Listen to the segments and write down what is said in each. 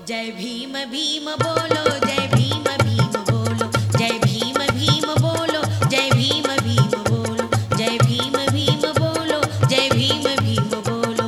जय भीम भीम बोलो, जय भीम भीम बोलो, जय भीम भीम बोलो, जय भीम भीम बोलो, जय भीम भीम बोलो, जय भीम भीम बोलो।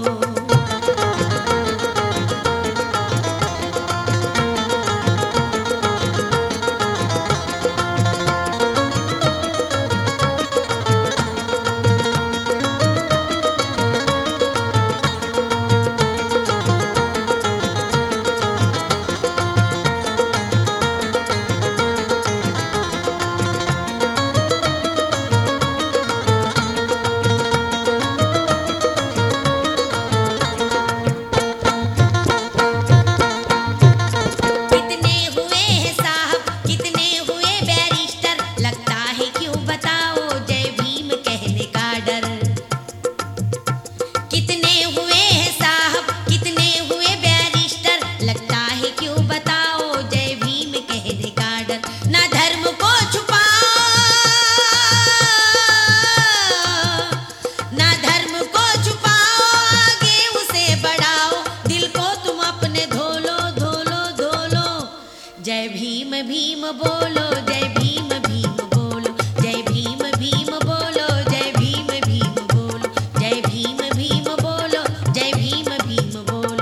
जय भीम भीम बोलो, जय भीम भीम बोलो, जय भीम भीम बोलो, जय भीम भीम बोलो, जय भीम भीम बोलो, जय भीम भीम बोलो।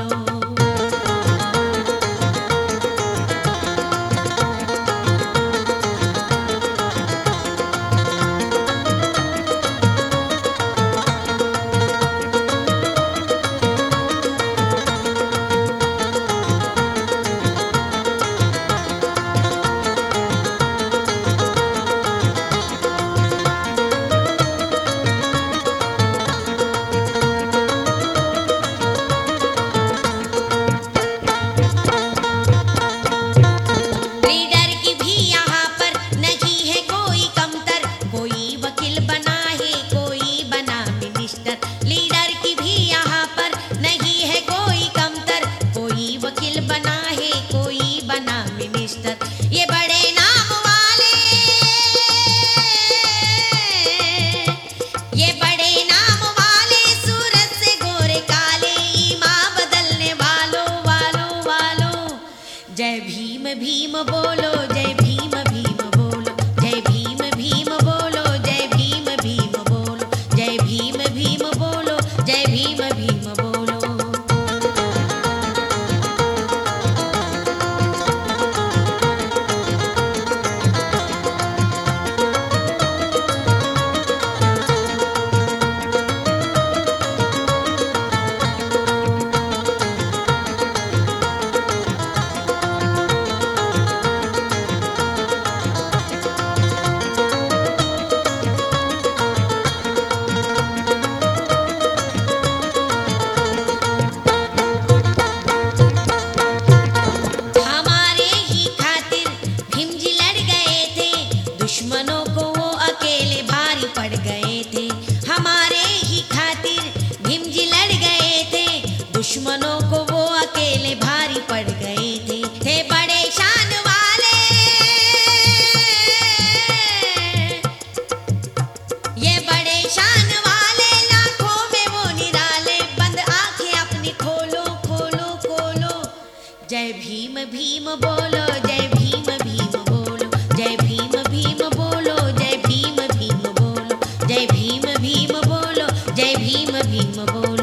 ये बड़े नाम वाले, ये बड़े नाम वाले, सूरत से गोरे काले, ईमान बदलने वालों वालों वालों। जय भीम भीम बोलो, जय भीम भीम बोलो, जय भीम भीम बोलो, जय भीम भीम बोलो, जय भीम भीम बोलो, जय भीम भीम बोलो। दुश्मनों को वो अकेले भारी पड़ गए थे, हमारे ही खातिर भीम जी लड़ गए थे। दुश्मनों को वो अकेले भारी पड़ गए थे बड़े शान वाले, ये बड़े शान वाले, लाखों में वो निराले, बंद आंखें अपनी खोलो खोलो खोलो। जय भीम भीम बोलो, जय भीम भीम बोलो, जय भीम भीम बोलो, जय भीम भीम बोलो, जय भीम भीम बोलो, जय भीम भीम बोलो।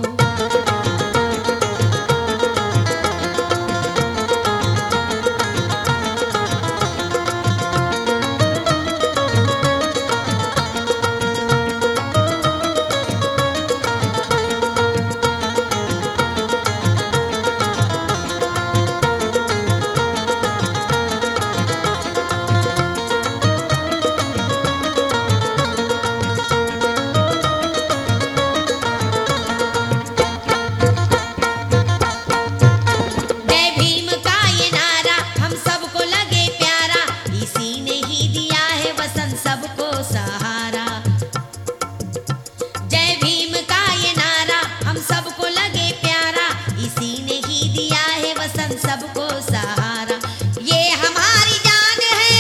सबको सहारा, ये हमारी जान है,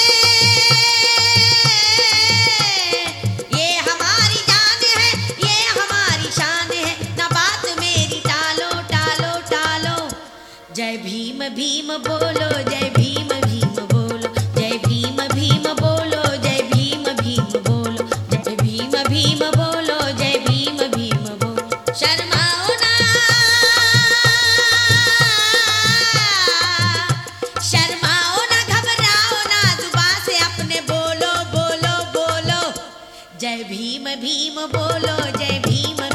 ये हमारी जान है, ये हमारी शान है। ना बात मेरी टालो टालो टालो। जय भीम भीम बोलो, जय भीम भीम बोलो, जय भीम भीम बोलो, जय भीम भीम बोलो, जय भीम भीम बोलो, जय भीम भीम बोलो। शर्माओ ना, शर्माओ ना, घबराओ ना, जुबान से अपने बोलो बोलो बोलो, जय भीम भीम बोलो, जय भीम